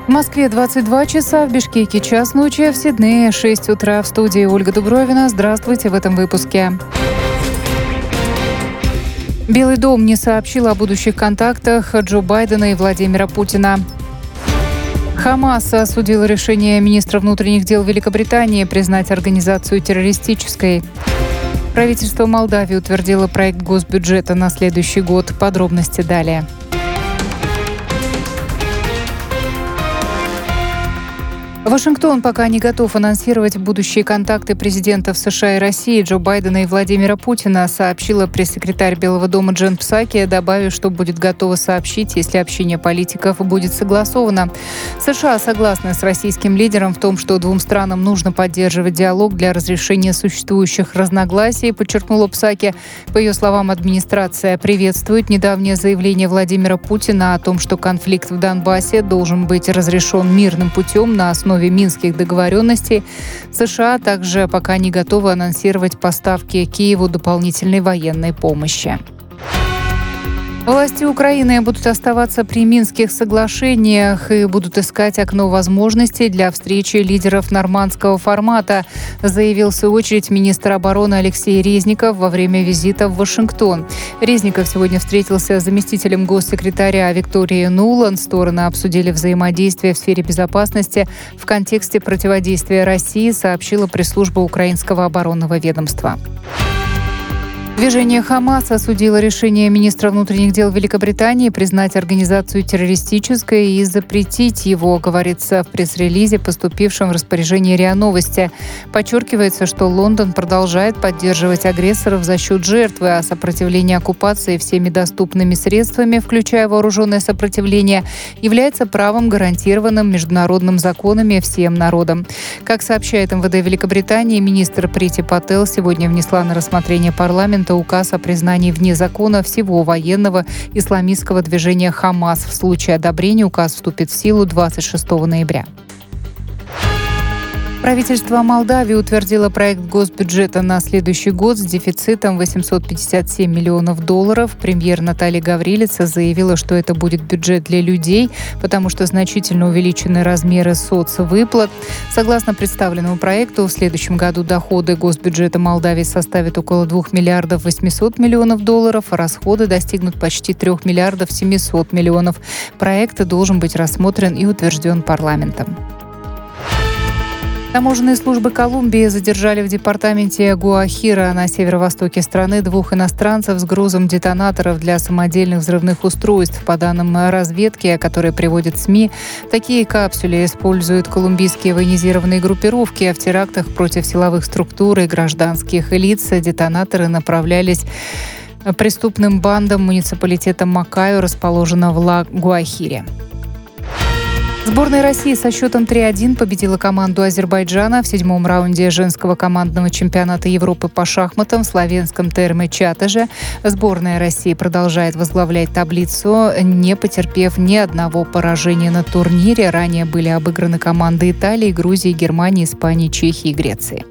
В Москве 22 часа, в Бишкеке час ночи, в Сиднее 6 утра. В студии Ольга Дубровина. Здравствуйте в этом выпуске. Белый дом не сообщил о будущих контактах Джо Байдена и Владимира Путина. ХАМАС осудил решение министра внутренних дел Великобритании признать организацию террористической. Правительство Молдавии утвердило проект госбюджета на следующий год. Подробности далее. Вашингтон пока не готов анонсировать будущие контакты президентов США и России Джо Байдена и Владимира Путина, сообщила пресс-секретарь Белого дома Джен Псаки, добавив, что будет готова сообщить, если общение политиков будет согласовано. США согласны с российским лидером в том, что двум странам нужно поддерживать диалог для разрешения существующих разногласий, подчеркнула Псаки. По ее словам, администрация приветствует недавнее заявление Владимира Путина о том, что конфликт в Донбассе должен быть разрешен мирным путем на основе минских договоренностей. США также пока не готовы анонсировать поставки Киеву дополнительной военной помощи. Власти Украины будут оставаться при Минских соглашениях и будут искать окно возможностей для встречи лидеров нормандского формата, заявил в свою очередь министр обороны Алексей Резников во время визита в Вашингтон. Резников сегодня встретился с заместителем госсекретаря Викторией Нуланд. Стороны обсудили взаимодействие в сфере безопасности в контексте противодействия России, сообщила пресс-служба украинского оборонного ведомства. Движение ХАМАС осудило решение министра внутренних дел Великобритании признать организацию террористической и запретить его, говорится в пресс-релизе, поступившем в распоряжение РИА Новости. Подчеркивается, что Лондон продолжает поддерживать агрессоров за счет жертвы, а сопротивление оккупации всеми доступными средствами, включая вооруженное сопротивление, является правом, гарантированным международным законами всем народам. Как сообщает МВД Великобритании, министр Прити Пател сегодня внесла на рассмотрение парламента указ о признании вне закона всего военного исламистского движения «Хамас». В случае одобрения указ вступит в силу 26 ноября. Правительство Молдавии утвердило проект госбюджета на следующий год с дефицитом $857 миллионов. Премьер Наталья Гаврилица заявила, что это будет бюджет для людей, потому что значительно увеличены размеры соцвыплат. Согласно представленному проекту, в следующем году доходы госбюджета Молдавии составят около $2,800 миллионов, а расходы достигнут почти $3,700 миллионов. Проект должен быть рассмотрен и утвержден парламентом. Таможенные службы Колумбии задержали в департаменте Гуахира на северо-востоке страны двух иностранцев с грузом детонаторов для самодельных взрывных устройств. По данным разведки, которые приводят СМИ, такие капсули используют колумбийские военизированные группировки, а в терактах против силовых структур и гражданских лиц детонаторы направлялись преступным бандам муниципалитета Макайо, расположенного в Ла-Гуахире. Сборная России со счетом 3-1 победила команду Азербайджана в 7-м раунде женского командного чемпионата Европы по шахматам в словенском Терме Чатаже. Сборная России продолжает возглавлять таблицу, не потерпев ни одного поражения на турнире. Ранее были обыграны команды Италии, Грузии, Германии, Испании, Чехии и Греции.